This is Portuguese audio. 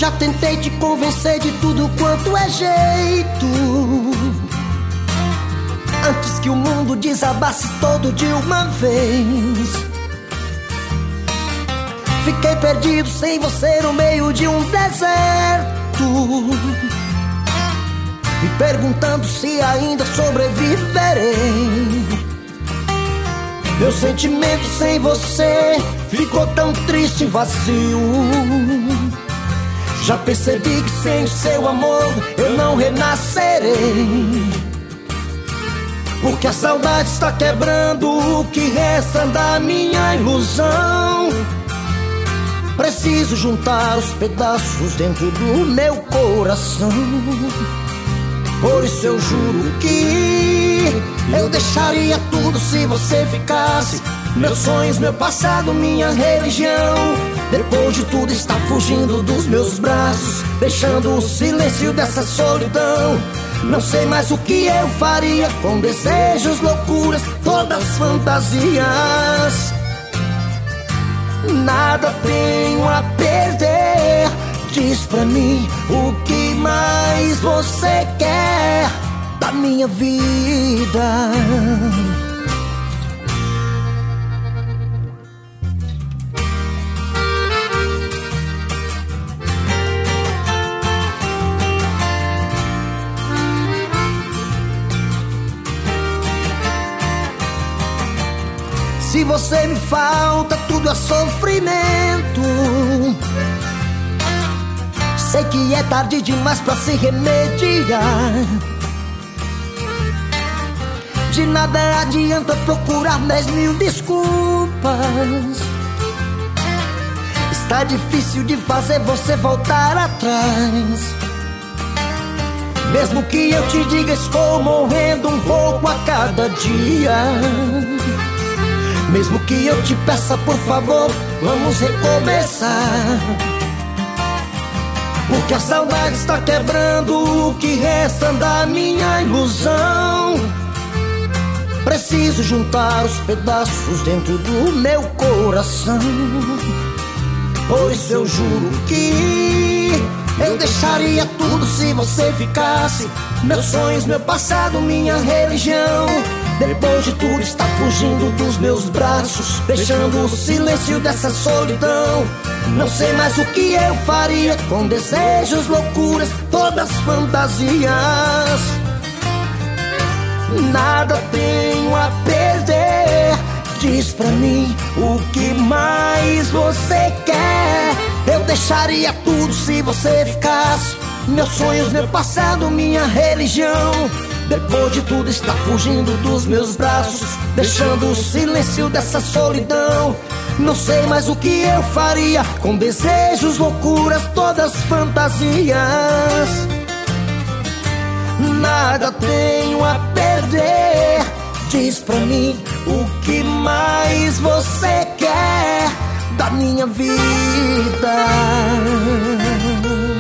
Já tentei te convencer de tudo quanto é jeito, antes que o mundo desabasse todo de uma vez. Fiquei perdido sem você no meio de um deserto, me perguntando se ainda sobreviverei. Meu sentimento sem você ficou tão triste e vazio. Já percebi que sem o seu amor eu não renascerei, porque a saudade está quebrando o que resta da minha ilusão. Preciso juntar os pedaços dentro do meu coração. Por isso eu juro que eu deixaria tudo se você ficasse. Meus sonhos, meu passado, minha religião. Depois de tudo está fugindo dos meus braços, deixando o silêncio dessa solidão. Não sei mais o que eu faria com desejos, loucuras, todas fantasias. Nada tenho a perder. Diz pra mim o que mais você quer da minha vida. Se você me falta, tudo é sofrimento. Sei que é tarde demais pra se remediar. De nada adianta procurar 10.000 desculpas. Está difícil de fazer você voltar atrás. Mesmo que eu te diga, estou morrendo um pouco a cada dia. Mesmo que eu te peça, por favor, vamos recomeçar. Porque a saudade está quebrando o que resta da minha ilusão. Preciso juntar os pedaços dentro do meu coração. Por isso eu juro que eu deixaria tudo se você ficasse. Meus sonhos, meu passado, minha religião. Depois de tudo está fugindo dos meus braços, deixando o silêncio dessa solidão. Não sei mais o que eu faria com desejos, loucuras, todas fantasias. Nada tenho a perder. Diz pra mim o que mais você quer. Eu deixaria tudo se você ficasse. Meus sonhos, meu passado, minha religião. Depois de tudo está fugindo dos meus braços, deixando o silêncio dessa solidão. Não sei mais o que eu faria com desejos, loucuras, todas fantasias. Nada tenho a perder. Diz pra mim o que mais você quer da minha vida.